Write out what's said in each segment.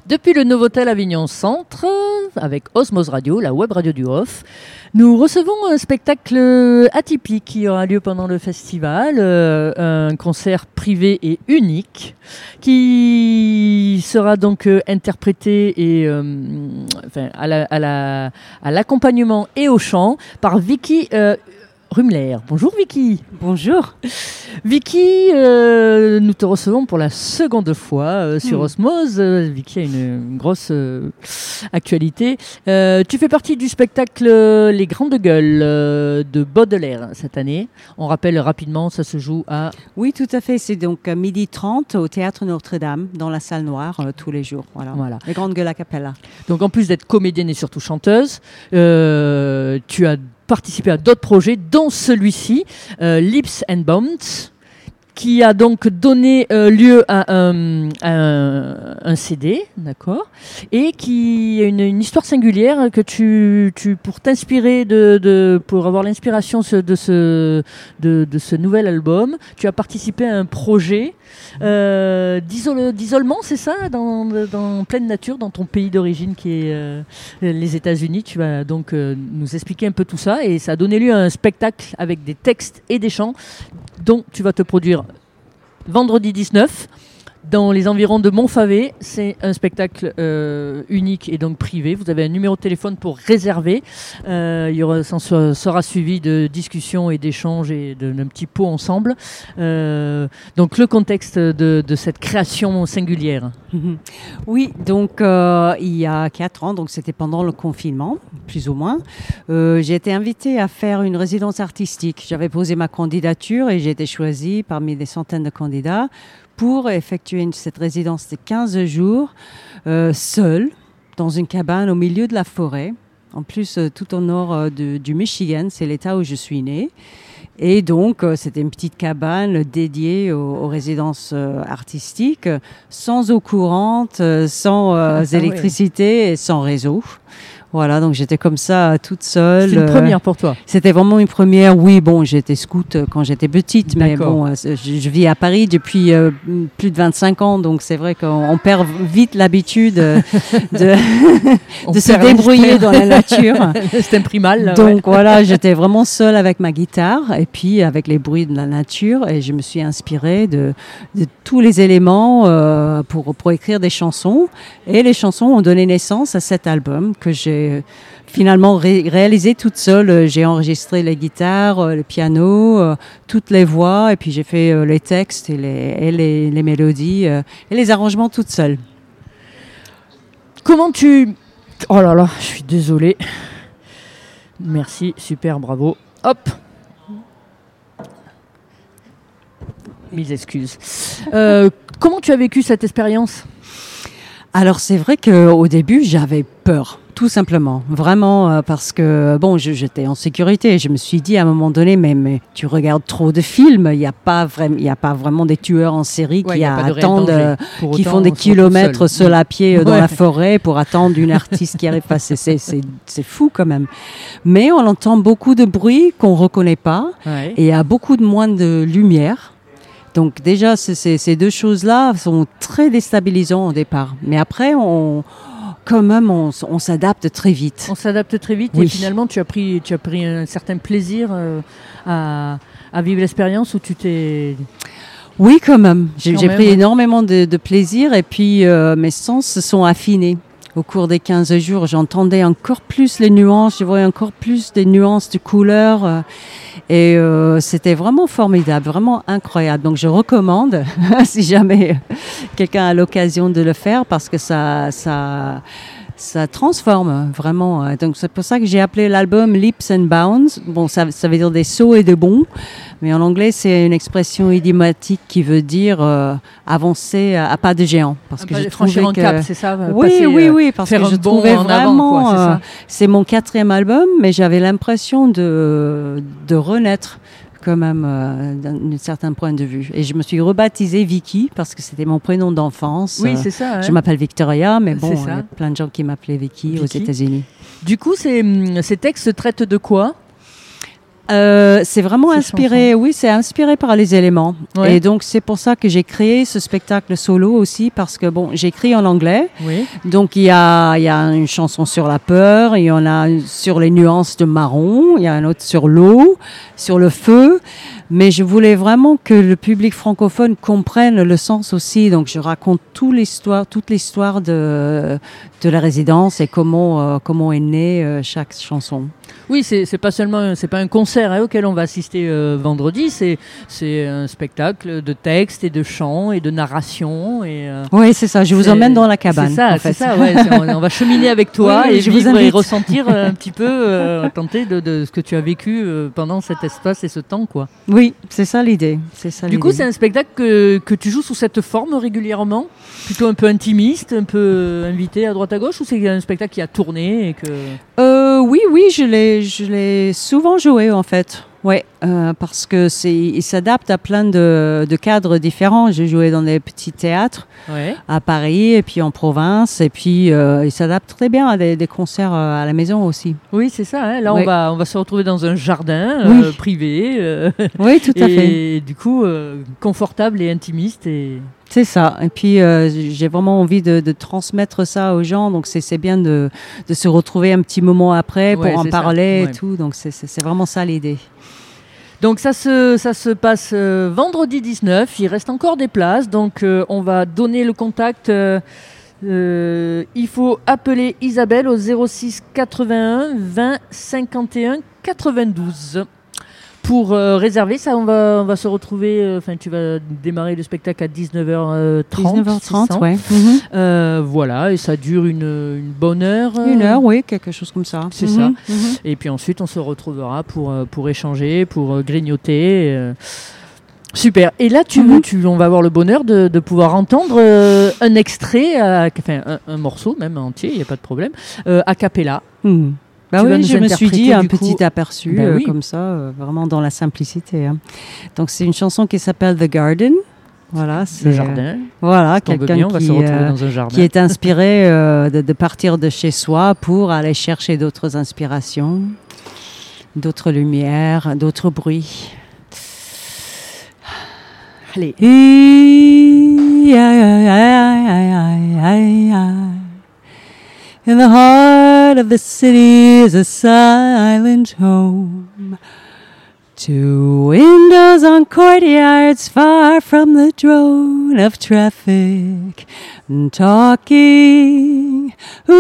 Depuis le Novotel Avignon Centre, avec Osmose Radio, la web radio du Off, nous recevons un spectacle atypique qui aura lieu pendant le festival, un concert privé et unique qui sera donc interprété et, à l'accompagnement et au chant par Vicky Rumler. Bonjour Vicky. Bonjour. Vicky, nous te recevons pour la seconde fois sur Osmose. Vicky a une grosse actualité. Tu fais partie du spectacle Les Grandes Gueules de Baudelaire cette année. On rappelle rapidement, ça se joue à... Oui, tout à fait. C'est donc à 12h30 au Théâtre Notre-Dame, dans la salle noire, tous les jours. Voilà. Les Grandes Gueules a cappella. Donc en plus d'être comédienne et surtout chanteuse, tu as participé à d'autres projets, dont celui-ci, Lips and Bounce, qui a donc donné lieu à un CD, d'accord, et qui a une histoire singulière que tu pour t'inspirer pour avoir l'inspiration de ce nouvel album, tu as participé à un projet d'isolement, c'est ça, dans pleine nature, dans ton pays d'origine qui est les États-Unis. Tu vas donc nous expliquer un peu tout ça, et ça a donné lieu à un spectacle avec des textes et des chants dont tu vas te produire vendredi 19 dans les environs de Montfavet. C'est un spectacle unique et donc privé. Vous avez un numéro de téléphone pour réserver. Sera suivi de discussions et d'échanges et d'un petit pot ensemble. Donc le contexte de cette création singulière. Oui, donc il y a 4 ans, donc c'était pendant le confinement, plus ou moins, j'ai été invitée à faire une résidence artistique. J'avais posé ma candidature et j'ai été choisie parmi des centaines de candidats pour effectuer cette résidence de 15 jours, seule, dans une cabane au milieu de la forêt. En plus, tout au nord du Michigan, c'est l'État où je suis née. Et donc, c'était une petite cabane dédiée aux résidences artistiques, sans eau courante, sans électricité et sans réseau. Voilà, donc j'étais comme ça, toute seule. C'était une première pour toi? C'était vraiment une première. Oui, bon, j'étais scout quand j'étais petite, mais bon, je vis à Paris depuis plus de 25 ans, donc c'est vrai qu'on perd vite l'habitude de se débrouiller dans la nature. C'est un primal. Donc voilà, j'étais vraiment seule avec ma guitare et puis avec les bruits de la nature, et je me suis inspirée de tous les éléments pour écrire des chansons. Et les chansons ont donné naissance à cet album que j'ai finalement réalisé toute seule. J'ai enregistré les guitares, le piano, toutes les voix, et puis j'ai fait les textes et les mélodies et les arrangements toute seule. Comment tu... Oh là là, je suis désolée. Merci, super, bravo. Hop. Mille excuses. Comment tu as vécu cette expérience ? Alors c'est vrai qu'au début j'avais peur, tout simplement, vraiment, parce que bon, j'étais en sécurité. Je me suis dit à un moment donné, mais tu regardes trop de films, il y a pas vraiment des tueurs en série qui attendent, qui font des kilomètres seuls à pied dans la forêt pour attendre une artiste qui arrive. C'est fou quand même. Mais on entend beaucoup de bruit qu'on reconnaît pas, et il y a beaucoup moins de lumière. Donc déjà, ces deux choses-là sont très déstabilisantes au départ. Mais après, on s'adapte très vite. On s'adapte très vite, oui. Et finalement, tu as pris un certain plaisir à vivre l'expérience où tu t'es... Oui, quand même. J'ai pris énormément de plaisir, et puis mes sens se sont affinés. Au cours des 15 jours, j'entendais encore plus les nuances, je voyais encore plus des nuances de couleurs, et c'était vraiment formidable, vraiment incroyable. Donc je recommande, si jamais quelqu'un a l'occasion de le faire, parce que ça transforme vraiment. Donc c'est pour ça que j'ai appelé l'album Leaps and Bounds. Bon, ça veut dire des sauts et des bonds, mais en anglais c'est une expression idiomatique qui veut dire avancer à pas de géant. Parce que je franchir un cap, c'est ça. Oui, parce que je trouvais vraiment. C'est mon 4e album, mais j'avais l'impression de renaître quand même d'un certain point de vue. Et je me suis rebaptisée Vicky parce que c'était mon prénom d'enfance. Oui, c'est ça. Je m'appelle Victoria, mais bon, il y a plein de gens qui m'appelaient Vicky aux États-Unis. Du coup, ces textes traitent de quoi ? C'est vraiment inspiré, oui, c'est inspiré par les éléments. Ouais. Et donc, c'est pour ça que j'ai créé ce spectacle solo aussi, parce que, bon, j'écris en anglais. Oui. Donc, il y a une chanson sur la peur, il y en a une sur les nuances de marron, il y a un autre sur l'eau, sur le feu. Mais je voulais vraiment que le public francophone comprenne le sens aussi. Donc, je raconte toute l'histoire de la résidence et comment est née chaque chanson. Oui, c'est pas seulement, c'est pas un concert auquel on va assister vendredi, c'est un spectacle de textes et de chants et de narration. Oui, c'est ça. Je vous emmène dans la cabane. C'est ça. Ouais, on va cheminer avec toi oui, et je vivre vous et ressentir un petit peu, tenter de ce que tu as vécu pendant cet espace et ce temps, quoi. Oui, c'est ça l'idée. Du coup, c'est un spectacle que tu joues sous cette forme régulièrement, plutôt un peu intimiste, un peu invité à droite à gauche, ou c'est un spectacle qui a tourné et que... Oui, je l'ai souvent joué en fait. Ouais, parce que il s'adapte à plein de cadres différents. J'ai joué dans des petits théâtres à Paris et puis en province, et puis il s'adapte très bien à des concerts à la maison aussi. Oui, c'est ça. Hein. Là, on va se retrouver dans un jardin privé. Oui, tout à fait. Et du coup, confortable et intimiste et... C'est ça. Et puis, j'ai vraiment envie de transmettre ça aux gens. Donc, c'est bien de se retrouver un petit moment après pour en parler et tout. Donc, c'est vraiment ça l'idée. Donc, ça se passe vendredi 19. Il reste encore des places. Donc, on va donner le contact. Il faut appeler Isabelle au 06 81 20 51 92. Pour réserver, ça, on va se retrouver. Tu vas démarrer le spectacle à 19h30. 19h30, ouais. Voilà, et ça dure une bonne heure. Une heure, oui, quelque chose comme ça. C'est ça. Et puis ensuite, on se retrouvera pour échanger, pour grignoter. Super. Et là, on va avoir le bonheur de pouvoir entendre un extrait, un morceau même entier, il n'y a pas de problème, a cappella. Bah oui, je me suis dit un petit aperçu oui. comme ça, vraiment dans la simplicité. Hein. Donc c'est une chanson qui s'appelle The Garden. Voilà, c'est le jardin. Voilà, quelqu'un qui est inspiré de partir de chez soi pour aller chercher d'autres inspirations, d'autres lumières, d'autres bruits. Allez. In the heart of the city is a silent home. 2 windows on courtyards far from the drone of traffic and talking.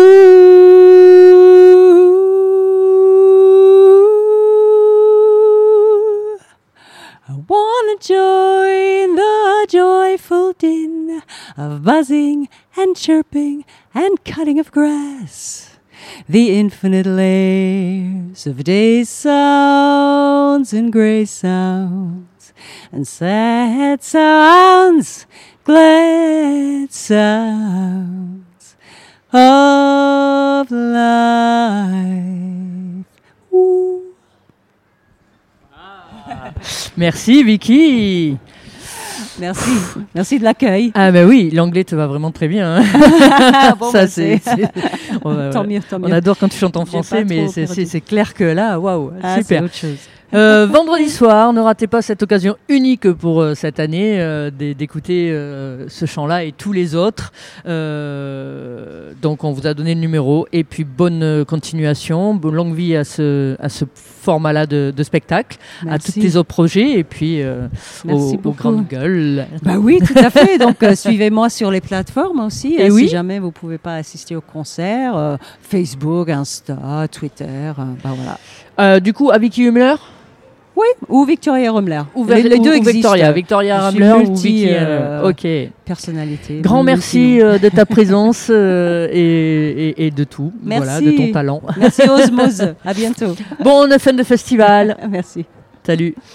Ooh, I want to join the joyful din of buzzing and chirping and cutting of grass, the infinite layers of day sounds and gray sounds and sad sounds, glad sounds of life. Ooh. Merci Vicky. Merci de l'accueil. Ah ben oui, l'anglais te va vraiment très bien. Hein. Bon, ça, tant mieux. On adore quand tu chantes en français, mais c'est clair que là, waouh, super. C'est autre chose. Vendredi soir, ne ratez pas cette occasion unique pour cette année d'écouter ce chant-là et tous les autres. Donc on vous a donné le numéro et puis bonne continuation, longue vie à ce format-là de spectacle, Merci. à tous tes autres projets et puis aux grandes gueules. Bah oui, tout à fait. Donc suivez-moi sur les plateformes aussi. Et oui. Si jamais vous ne pouvez pas assister au concert, Facebook, Insta, Twitter, bah voilà. Du coup, à Vicky Hummler. Oui, ou Victoria Rumler. Les deux existent. Victoria Rumler ou Vicky. Ok. Personnalité. Grand merci de ta présence et de tout. Merci. Voilà, de ton talent. Merci Osmose. À bientôt. Bonne fin de festival. Merci. Salut.